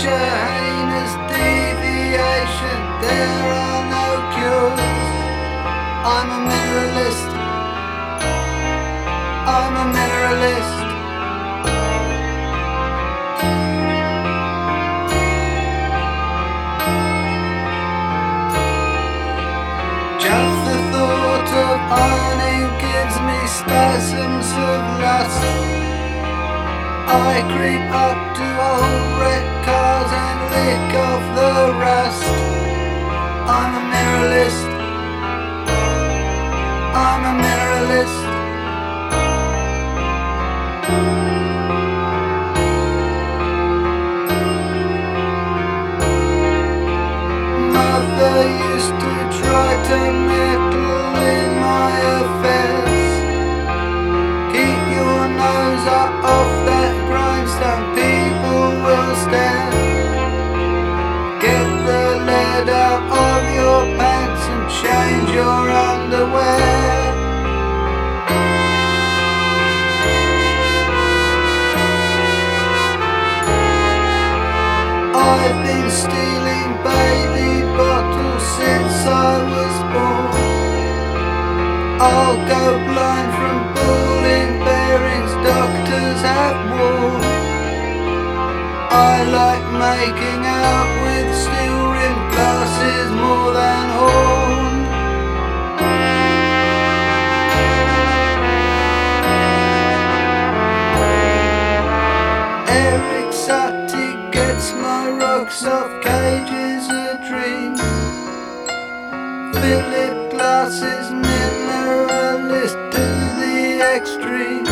such a heinous deviation. There are no cures. I'm a mineralist. I'm a mineralist. Just the thought of ironing gives me spasms of lust. I creep up to old wrecked cars and lick off the rust. I'm a mineralist. I'm a mineralist. Mother used to try to meddle in my affairs. Keep your nose up off that grindstone, people will stare. Get the lead out of your pants and change your underwear. I've been stealing baby bottles since I was born. I'll go blind from pulling bearings doctors have worn. I like making out with steel-rimmed glasses more than horn. Eric Satie gets my rocks off cages a dream. Philip Glass is mineralist to the extreme.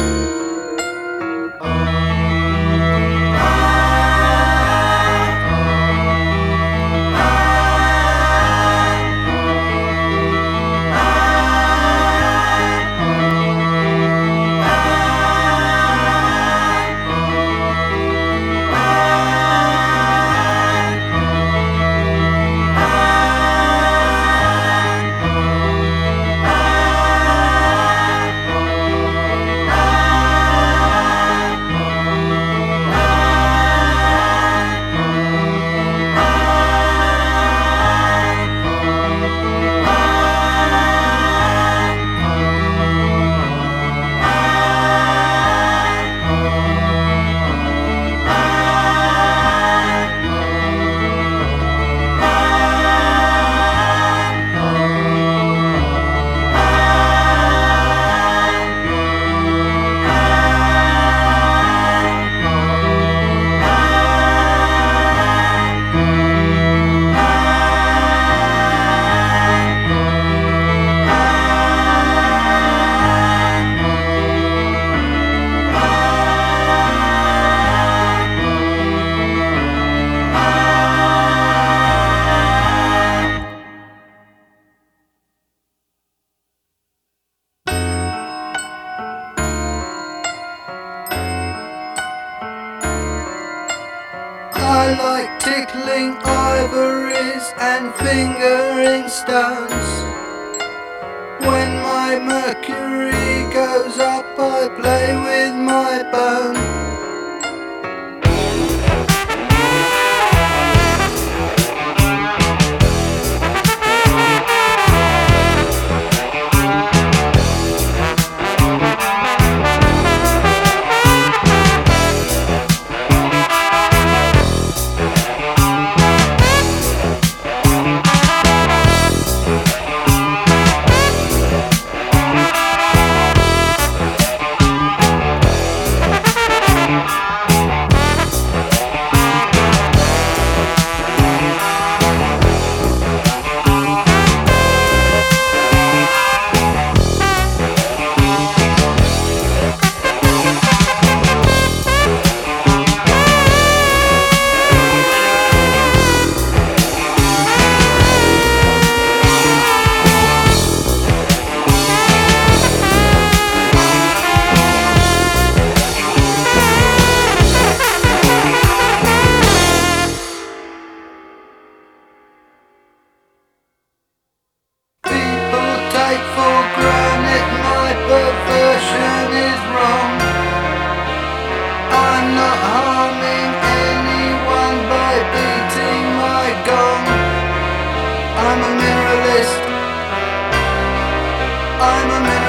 I like tickling ivories and fingering stones. When my mercury goes up, I play with my bone. I'm a mirrorless. I'm a mirrorless.